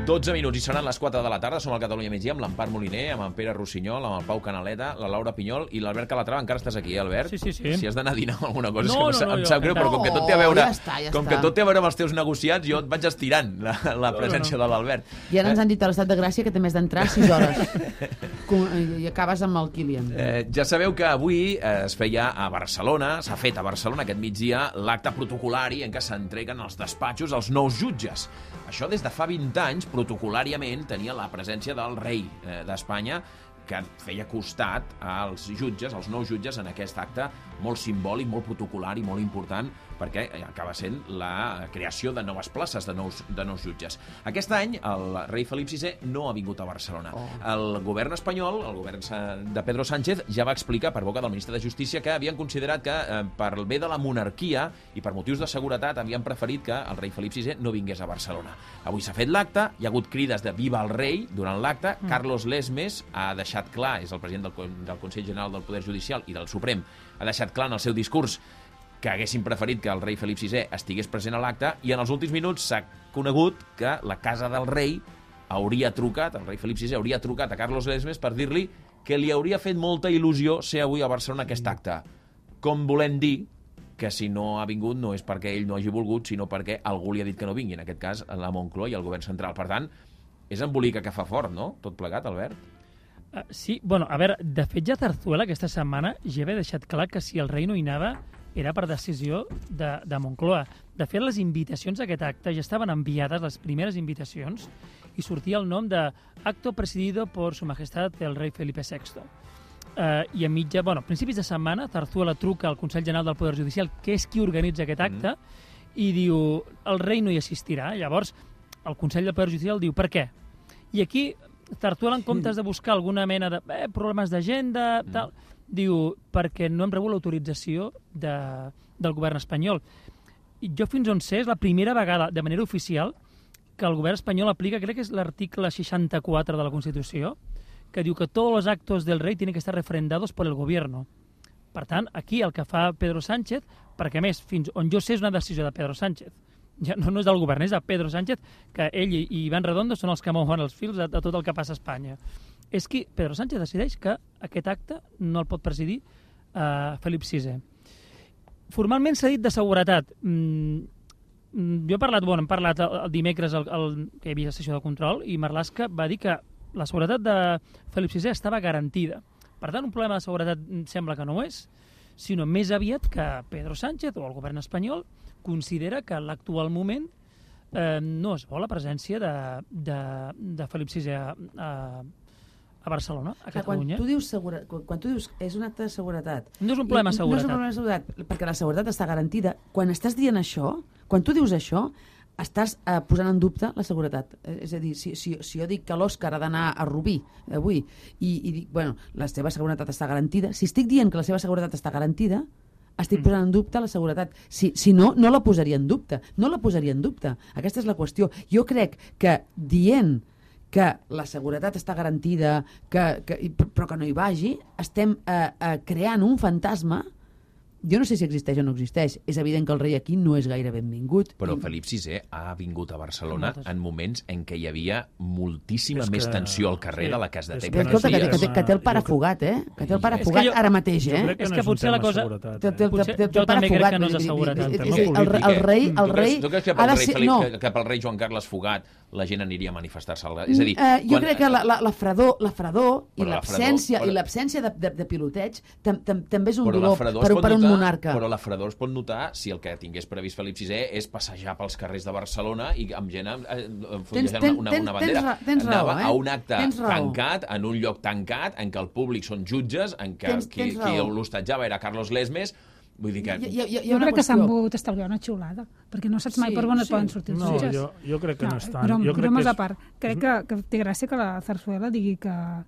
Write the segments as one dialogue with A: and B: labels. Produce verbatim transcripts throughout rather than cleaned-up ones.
A: dotze minuts i seran les quatre de la tarda. Som al Catalunya Migdia amb l'Empar Moliner, amb en Pere Rossinyol, amb el Pau Canaleta, la Laura Pinyol i l'Albert Calatrava. Encara estàs aquí, eh, Albert?
B: Sí, sí, sí.
A: Si has d'anar a dinar o alguna cosa.
B: No,
A: és que
B: no, no,
A: em
B: jo-
A: sap greu, però com que tot té a veure,
C: ja està, ja
A: com
C: està.
A: que tot té a veure amb els teus negociats, jo et vaig estirant la, la
B: No,
A: presència
B: no.
A: de l'Albert.
C: I ara ens han dit a l'Estat de Gràcia que també has d'entrar sis hores. Com- I acabes amb el Kilian.
A: Eh, ja sabeu que avui eh, es feia a Barcelona, s'ha fet a Barcelona aquest migdia, l'acte protocolari en què s'entreguen als despatxos els nous jutges. Això des de fa vint anys, protocolàriament, tenia la presència del rei eh, d'Espanya, que feia costat als jutges, als nous jutges, en aquest acte molt simbòlic, molt protocolari, molt important, perquè acaba sent la creació de noves places de nous, de nous jutges. Aquest any el rei Felip sisè no ha vingut a Barcelona.
C: Oh.
A: El govern espanyol, el govern de Pedro Sánchez, ja va explicar per boca del ministre de Justícia que havien considerat que eh, per el bé de la monarquia i per motius de seguretat havien preferit que el rei Felip sisè no vingués a Barcelona. Avui s'ha fet l'acte, hi ha hagut crides de Viva el rei durant l'acte. Mm. Carlos Lesmes ha deixat clar, és el president del, del Consell General del Poder Judicial i del Suprem, ha deixat clar en el seu discurs que haguessin preferit que el rei Felip sisè estigués present a l'acte, i en els últims minuts s'ha conegut que la casa del rei hauria trucat, el rei Felip sisè hauria trucat a Carlos Lesmes per dir-li que li hauria fet molta il·lusió ser avui a Barcelona aquest acte. Com volem dir que si no ha vingut no és perquè ell no hagi volgut, sinó perquè algú li ha dit que no vingui, en aquest cas la Moncloa i el govern central. Per tant, és embolica que fa fort, no?, tot plegat, Albert?
B: Uh, sí, bueno, a veure, de fet ja Zarzuela aquesta setmana ja havia deixat clar que si el rei no hi anava era per decisió de, de Moncloa. De fet, les invitacions a aquest acte ja estaven enviades, les primeres invitacions, i sortia el nom de Acto presidido por su majestad el rei Felipe sexto. Uh, I a mitja, bueno, a principis de setmana, Zarzuela truca al Consell General del Poder Judicial, que és qui organitza aquest acte, mm. i diu, el rei no hi assistirà. Llavors, el Consell del Poder Judicial diu, per què? I aquí Zarzuela, en comptes de buscar alguna mena de eh, problemes d'agenda, mm. tal, diu, perquè no hem rebut l'autorització de, del govern espanyol. I jo fins on sé, és la primera vegada, de manera oficial, que el govern espanyol aplica, crec que és l'article seixanta-quatre de la Constitució, que diu que tots els actos del rei tienen que estar refrendados por el gobierno. Per tant, aquí el que fa Pedro Sánchez, perquè a més, fins on jo sé, és una decisió de Pedro Sánchez, ja no, no és del govern, és de Pedro Sánchez, que ell i Iván Redondo són els que mouen els fils de, de tot el que passa a Espanya. És que Pedro Sánchez decideix que aquest acte no el pot presidir uh, Felip sisè. Formalment s'ha dit de seguretat. Mm, jo he parlat, bueno, hem parlat el, el dimecres el, el, que hi havia sessió de control, i Marlaska va dir que la seguretat de Felip sisè estava garantida. Per tant, un problema de seguretat sembla que no és, sinó més aviat que Pedro Sánchez o el govern espanyol considera que en l'actual moment eh, no es vol la presència de, de, de Felip sisè a, a, a Barcelona, a Catalunya.
C: Quan tu dius segura, quan, quan tu dius és un acte de seguretat...
B: No és un problema de seguretat.
C: No és un problema de seguretat, perquè la seguretat està garantida. Quan estàs dient això, quan tu dius això, estàs eh, posant en dubte la seguretat. Eh, és a dir, si, si, si jo dic que l'Òscar ha d'anar a Rubí avui i, i dic, bueno, la seva seguretat està garantida, si estic dient que la seva seguretat està garantida, estic posant en dubte la seguretat. Si, si no, no la posaria en dubte. No la posaria en dubte. Aquesta és la qüestió. Jo crec que dient que la seguretat està garantida, que, que, però que no hi vagi, estem eh, eh, creant un fantasma. Jo no sé si existeix o no existeix. És evident que el rei aquí no és gaire benvingut.
A: Però
C: I...
A: Felip sisè ha vingut a Barcelona
B: Moltes.
A: en moments en què hi havia moltíssima
D: És
A: més
D: que-
A: tensió al carrer
D: sí,
A: de la que es
D: és
A: detecta
C: Però escolta, que,
A: aquests
C: que,
A: dies.
C: que, que té el pare fugat, eh? Que té el pare
B: És que
C: fugat
B: jo-
C: ara mateix,
D: Jo
C: eh?
D: crec que
B: És
D: no
B: que
D: és un
B: potser la
D: tema de
B: cosa-
D: seguretat,
C: Té, té,
D: eh?
C: té,
B: Potser-
C: té el
B: jo
C: pare
B: també crec
C: fugat,
B: que no és
C: vull
B: de
C: dir,
B: seguretat,
C: és-
B: però
C: és-
B: no
C: el,
A: polític,
C: el
A: eh?
C: rei, el
A: Tu creus,
C: rei
A: tu creus que
C: ha
A: pel
C: de
A: rei
C: ser...
A: Felip,
C: No,
A: que, que pel rei Joan Carles Fugat la gent aniria a manifestar-se? al- És a dir,
C: Eh, jo
A: quan-
C: crec que la, la, la fredor, la fredor i
A: Però la
C: l'absència
A: fredor-
C: i l'absència de, de, de piloteig tam, tam, també és un
A: Però la
C: dolor
A: fredor
C: per,
A: es pot
C: per un
A: notar-
C: monarca.
A: Però la fredor es pot notar si el que tingués previst Felip sisè és passejar pels carrers de Barcelona i amb gent amb, eh,
C: Tens-
A: una,
C: tens-
A: una,
C: tens-
A: una bandera.
C: tens ra- tens
A: Anava
C: raó, eh?
A: a un acte
C: Tens raó.
A: tancat, en un lloc tancat, en què el públic són jutges, en què
C: Tens-
A: qui,
C: tens
A: qui
C: raó.
A: l'hostatjava era Carlos Lesmes. Vull dir que...
C: Hi, hi, hi, hi ha
E: Jo
C: una
E: crec que s'han
C: qüestió.
E: volgut estalviar una xiulada, perquè no saps mai
C: Sí,
E: per on et
C: sí.
E: poden sortir els
D: No,
E: jutges.
D: jo, jo crec que no, és tant.
E: Però,
D: jo crec
E: bromes
D: que és...
E: a part, crec que, que té gràcia que la Zarzuela digui que,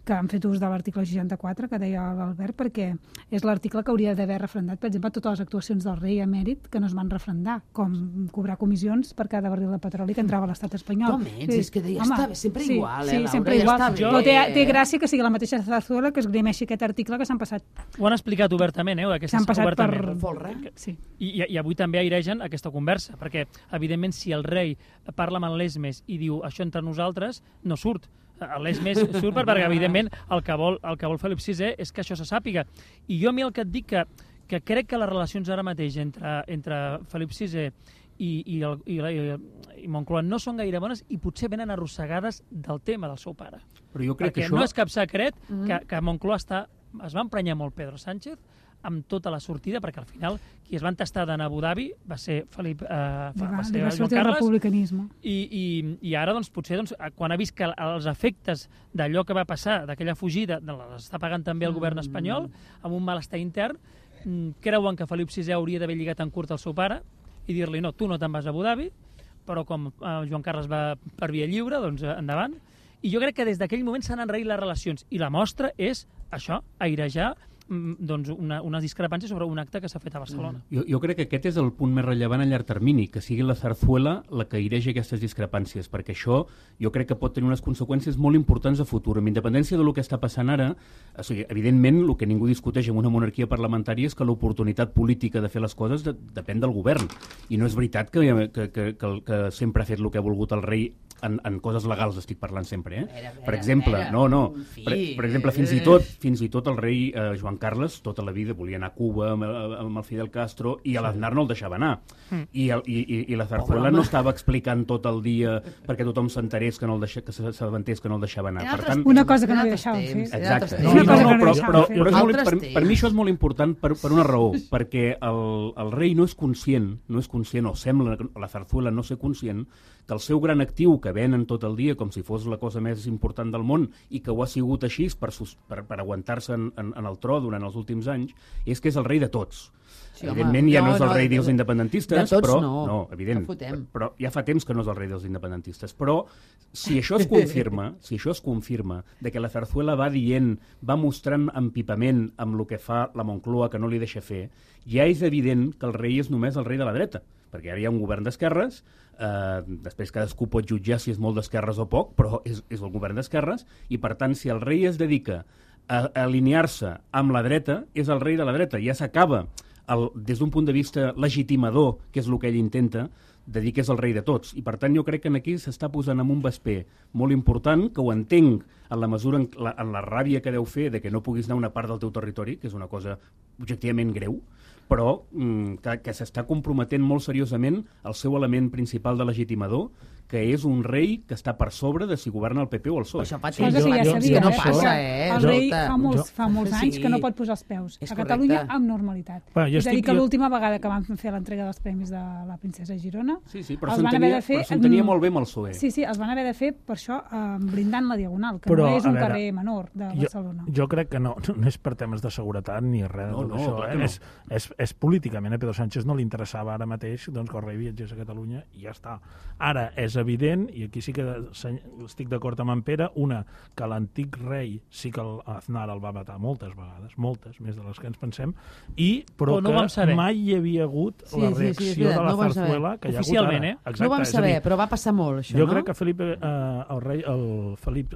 E: que han fet ús de l'article seixanta-quatre, que deia l'Albert, perquè és l'article que hauria d'haver refrendat, per exemple, totes les actuacions del rei emèrit que no es van refrendar, com cobrar comissions per cada barril de petroli que entrava a l'estat espanyol.
C: Com ets? Sí. És que ja està bé, sempre
E: sí,
C: igual, eh,
E: sí,
C: Laura?
E: sempre
C: ja
E: igual.
C: està bé.
E: Però té, té gràcia que sigui la mateixa Zarzuela que esgrimeixi aquest article que s'han passat.
B: Ho han explicat obertament, eh?
E: S'han passat per...
C: folre.
E: Sí.
B: I, i, I avui també airegen aquesta conversa, perquè, evidentment, si el rei parla amb el Lesmes i diu això entre nosaltres, no surt. Lesmes surt perquè, evidentment, el que vol, el que vol Felip sisè és que això se sàpiga. I jo a mi el que et dic que, que crec que les relacions ara mateix entre, entre Felip sisè i, i, el, i, la, i Moncloa no són gaire bones i potser venen arrossegades del tema del seu pare.
D: Però jo crec
B: perquè
D: que això...
B: no és cap secret
C: Mm.
B: que, que Moncloa està, es va emprenyar molt Pedro Sánchez amb tota la sortida, perquè al final qui es va entestar d'anar a Abu Dhabi va ser Felip, eh, va,
E: Li va,
B: va ser
E: li va
B: Joan
E: sortir el
B: Carles,
E: republicanisme.
B: i, i, i ara, doncs, potser, doncs, quan ha vist que els efectes d'allò que va passar, d'aquella fugida, les està pagant també el govern espanyol, amb un malestar intern, creuen que Felip sisè hauria d'haver lligat en curt el seu pare i dir-li, no, tu no te'n vas a Abu Dhabi, però com eh, Joan Carles va per via lliure, doncs eh, endavant. I jo crec que des d'aquell moment s'han enraït les relacions, i la mostra és això, airejar doncs una, unes discrepàncies sobre un acte que s'ha fet a Barcelona.
D: Jo, jo crec que aquest és el punt més rellevant a llarg termini, que sigui la Zarzuela la que aireja aquestes discrepàncies, perquè això jo crec que pot tenir unes conseqüències molt importants a futur. Amb independència del que està passant ara, o sigui, evidentment, el que ningú discuteix en una monarquia parlamentària és que l'oportunitat política de fer les coses de, depèn del govern. I no és veritat que, que, que, que, que sempre ha fet el que ha volgut el rei en, en coses legals, estic parlant sempre, eh?
C: Vera, vera,
D: per exemple,
C: vera,
D: no, no,
C: fi.
D: per, per exemple, fins i tot, fins i tot el rei eh, Joan Carles tota la vida volia anar a Cuba amb, amb el Fidel Castro i a l'Aznar no el deixava anar. Mm. I, el, i, i la Zarzuela no estava explicant tot el dia perquè tothom s'enterés que no el deixa, que s'aventés que no el deixava anar. Per tant,
E: una cosa que no li deixaven fer.
D: exacte.
E: No,
D: Sí,
E: no,
D: no,
E: no,
D: però, però,
E: fer.
D: però és molt,
C: Altres
D: per, per mi això és molt important per, per una raó, perquè el, el rei no és conscient, no és conscient, o sembla la Zarzuela no ser conscient, que el seu gran actiu que venen tot el dia com si fos la cosa més important del món i que ho ha sigut així per, per, per aguantar-se en, en, en el tro durant els últims anys, és que és el rei de tots. Sí, evidentment home, ja no, no és el rei no, dels independentistes,
C: de tots
D: però,
C: no,
D: no evident,
C: no
D: però ja fa temps que no és el rei dels independentistes. Però si això es confirma, si això es confirma, de que la Zarzuela va dient, va mostrant empipament amb el que fa la Moncloa que no li deixa fer, ja és evident que el rei és només el rei de la dreta, perquè ara hi ha un govern d'esquerres, eh, després cadascú pot jutjar si és molt d'esquerres o poc, però és, és el govern d'esquerres, i per tant, si el rei es dedica a, a alinear-se amb la dreta, és el rei de la dreta, ja s'acaba el, des d'un punt de vista legitimador, que és el que ell intenta, de dir que és el rei de tots. I per tant jo crec que aquí s'està posant en un vesper molt important, que ho entenc en la mesura en la, en la ràbia que deu fer de que no puguis anar a una part del teu territori, que és una cosa objectivament greu, però mm, que, que s'està comprometent molt seriosament el seu element principal de legitimador, que és un rei que està per sobre de si governa el P P o el P S O E.
C: Això fa
E: Sí,
C: temps
E: jo,
C: que
E: jo,
C: ja no
E: eh?
C: passa, eh?
E: El rei
C: Escolta.
E: fa molts,
F: jo-
E: fa molts anys
C: Sí.
E: que no pot posar els peus
C: És
E: a Catalunya
C: correcte.
E: amb normalitat.
F: Bueno, jo
E: és a dir,
F: estic-
E: que
F: jo-
E: l'última vegada que van fer l'entrega dels premis de la princesa Girona
D: Sí, sí, però
E: els van haver
D: s'entenia
E: de fer...
D: però s'entenia
E: mm,
D: molt bé amb el P S O E.
E: Sí, sí, els van haver de fer per això eh, blindant la Diagonal, que
F: Però,
E: no és
F: a
E: un
F: veure,
E: carrer menor de
F: jo,
E: Barcelona.
F: jo crec que no, no és per temes de seguretat ni res de
D: No,
F: tot
D: no,
F: això.
D: clar
F: Eh?
D: que no.
F: És, és, és políticament. A Pedro Sánchez no li interessava ara mateix doncs, que el rei viatgés a Catalunya i ja està. Ara, és evident, i aquí sí que seny- estic d'acord amb en Pere, una, que l'antic rei sí que el Aznar el va matar moltes vegades, moltes, més de les que ens pensem, i, però
B: Però no ho vam
F: que
B: saber.
F: mai hi havia hagut
C: Sí,
F: la
C: sí, sí, és
F: reacció
C: veritat,
F: de la
C: no ho vam saber.
F: Zarzuela que hi ha hagut
B: Oficialment,
F: ara.
B: eh?
F: Exacte,
C: No ho vam
F: és a
C: saber,
F: dir,
C: però va passar molt, això,
F: jo
C: no?
F: crec que Felip, eh, el rei, el Felip,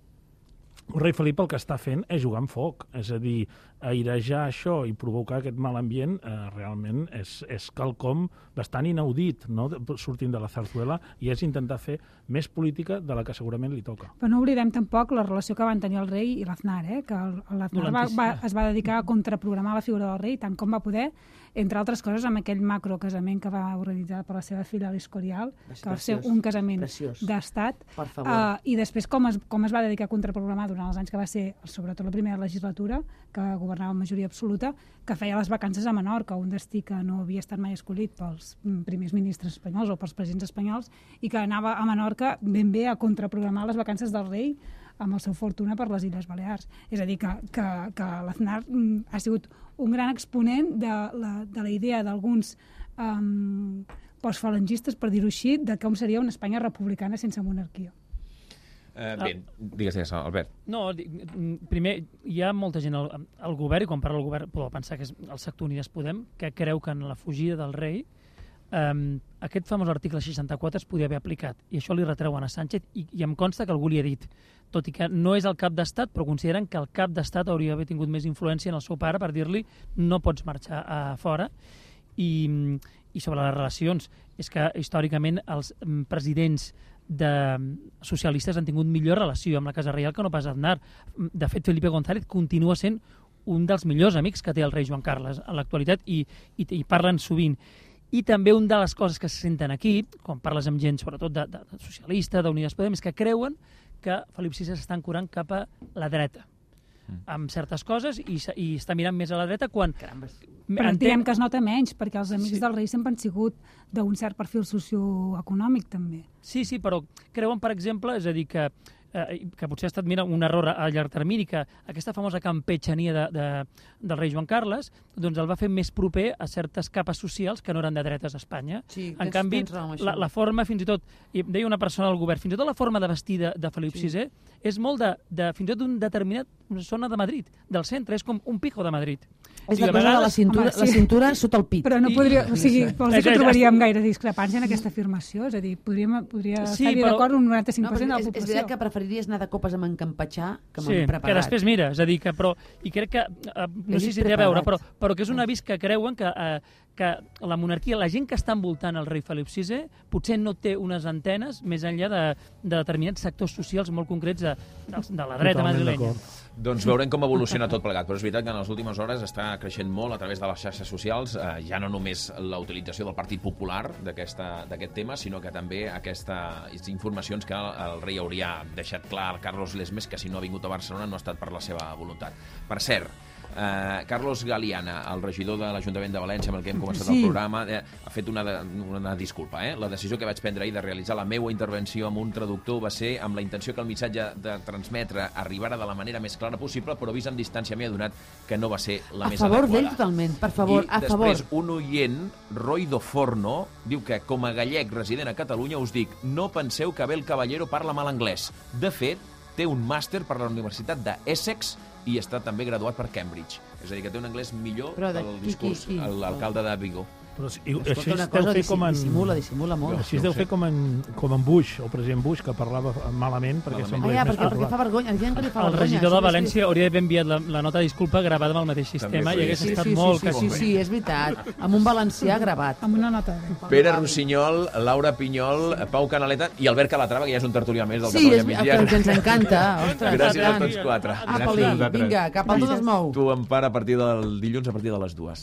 F: el rei Felip el que està fent és jugar amb foc, és a dir, airejar això i provocar aquest mal ambient eh, realment és, és quelcom bastant inaudit, no? Sortint de la Zarzuela, i és intentar fer més política de la que segurament li toca.
E: Però no oblidem tampoc la relació que van tenir el rei i l'Aznar, eh? Que el- l'Aznar va, va, es va dedicar a contraprogramar la figura del rei tant com va poder, entre altres coses amb aquell macrocasament que va organitzar per la seva filla l'Escorial,
C: Va ser
E: que va ser
C: preciós,
E: un casament
C: preciós.
E: d'estat.
C: Per favor.
E: Uh, I després com es, com es va dedicar a contraprogramar durant els anys que va ser, sobretot la primera legislatura, que governava amb majoria absoluta, que feia les vacances a Menorca, un destí que no havia estat mai escollit pels mm, primers ministres espanyols o pels presidents espanyols, i que anava a Menorca ben bé a contraprogramar les vacances del rei amb el seu fortuna per les Illes Balears. És a dir, que, que, que l'Aznar mm, ha sigut un gran exponent de la, de la idea d'alguns um, postfalangistes, per dir-ho així, de com seria una Espanya republicana sense monarquia.
A: Uh, bé, digues, digues, Albert.
B: No, primer, hi ha molta gent al, al govern, i quan parla el govern podeu pensar que és el sector Unides Podem, que creu que en la fugida del rei um, aquest famós article seixanta-quatre es podia haver aplicat, i això li retreuen a Sánchez, i, i em consta que algú li ha dit, tot i que no és el cap d'estat, però consideren que el cap d'estat hauria d'haver tingut més influència en el seu pare per dir-li no pots marxar a fora. I, i sobre les relacions, és que històricament els presidents de socialistes han tingut millor relació amb la Casa Reial que no pas Aznar. De fet, Felipe González continua sent un dels millors amics que té el rei Joan Carles en l'actualitat i, i, i parlen sovint. I també una de les coses que se senten aquí, quan parles amb gent, sobretot de, de, de socialista, d'Unides Podem, és que creuen que Felip sisè s'està ancorant cap a la dreta amb certes coses i, i està mirant més a la dreta quan...
C: Carambes.
E: Però
B: Entenc...
E: diem que es nota menys, perquè els amics
B: Sí.
E: sí. del rei sempre han sigut d'un cert perfil socioeconòmic, també.
B: Sí, sí, però creuen, per exemple, és a dir, que, eh, que potser ha estat mira, un error a llarg termini, que aquesta famosa campetxania de, de, del rei Joan Carles doncs el va fer més proper a certes capes socials que no eren de dretes a Espanya.
C: Sí,
B: en
C: tens-
B: canvi,
C: tens raó amb això.
B: la, la forma, fins i tot, i em deia una persona al govern, fins i tot la forma de vestir de, de Felip
C: Sí.
B: sisè és molt de, de fins i tot d'un determinat zona de Madrid, del centre, és com un pijo de Madrid.
C: És
B: I
C: la
B: a
C: cosa de la
B: vegades-
C: cintura,
E: home, sí.
C: la cintura sota el pit.
E: Però no
B: I-
E: podria... O sigui, vols dir
B: És-
E: que
B: és-
E: trobaríem gaire discrepància en aquesta afirmació? És a dir, podríem, podria
B: Sí,
E: estar-hi
B: però-
E: d'acord un noranta-cinc
C: No,
E: per cent
C: però
E: de la
C: és, és
E: població.
C: veritat que preferiries anar de copes amb en Campatxà que amb
B: Sí,
C: en preparat.
B: que després mira, és a dir, que però, i crec que, eh, no
C: He
B: sé
C: dit
B: si té a veure, però,
C: preparat.
B: però que és un avís que creuen que, eh, que la monarquia, la gent que està envoltant el rei Felip sisè, potser no té unes antenes més enllà de, de determinats sectors socials molt concrets de, de, de la dreta
F: Totalment
B: madrilenya.
F: d'acord.
A: Doncs veurem com evoluciona tot plegat, però és veritat que en les últimes hores està creixent molt a través de les xarxes socials, eh, ja no només la utilització del Partit Popular d'aquest tema, sinó que també aquestes informacions que el rei hauria deixat clar al Carlos Lesmes que si no ha vingut a Barcelona no ha estat per la seva voluntat. Per cert, Uh, Carlos Galiana, el regidor de l'Ajuntament de València amb el que hem començat
C: Sí.
A: el programa, eh, ha fet una, de, una disculpa. Eh? La decisió que vaig prendre ahir de realitzar la meva intervenció amb un traductor va ser amb la intenció que el missatge de transmetre arribara de la manera més clara possible, però vist amb distància m'he adonat que no va ser la
C: A
A: més
C: favor d'ell,
A: adequada.
C: totalment, per favor,
A: I
C: a favor.
A: després un oient, Roy do Forno, diu que com a gallec resident a Catalunya us dic, no penseu que Abel Caballero parla mal anglès. De fet, té un màster per la Universitat d'Essex i està també graduat per Cambridge. És a dir, que té un anglès millor
C: Però de
A: que el
C: qui,
A: discurs
C: qui, qui?
A: l'alcalde de Vigo.
F: Però si, i,
C: Escolta,
F: així
C: una
F: es deu
C: cosa,
F: fer com en...
C: dissimula, dissimula molt.
F: Així es
A: No
F: deu
A: ho sé.
F: fer com en, com en Bush, el president Bush, que parlava malament perquè
A: Malament.
F: sembla
C: Ah, ja,
F: més
C: perquè, perquè fa
F: parlar.
C: vergonya. Hi ha gent que li fa
B: El
C: vergonya.
B: regidor de
C: això és
B: València hauria d'haver enviat la, la nota de disculpa gravada amb el mateix sistema
A: També
B: i hagués
C: Sí,
B: estat
C: sí, sí,
B: molt...
C: sí, sí, sí, és veritat. Amb un valencià gravat.
E: Amb una nota.
A: Pere Rossinyol, Laura Pinyol, Pau Canaleta i Albert Calatrava, que ja és un tertulià més del
C: Sí, és,
A: Catalunya
C: que,
A: Migdia.
C: que ens encanta. Ostres,
A: Gràcies a
C: tant.
A: tots quatre.
C: Apa-li, vinga, cap al tot es mou.
A: Tu, Empar, a partir del dilluns, a partir de les dues.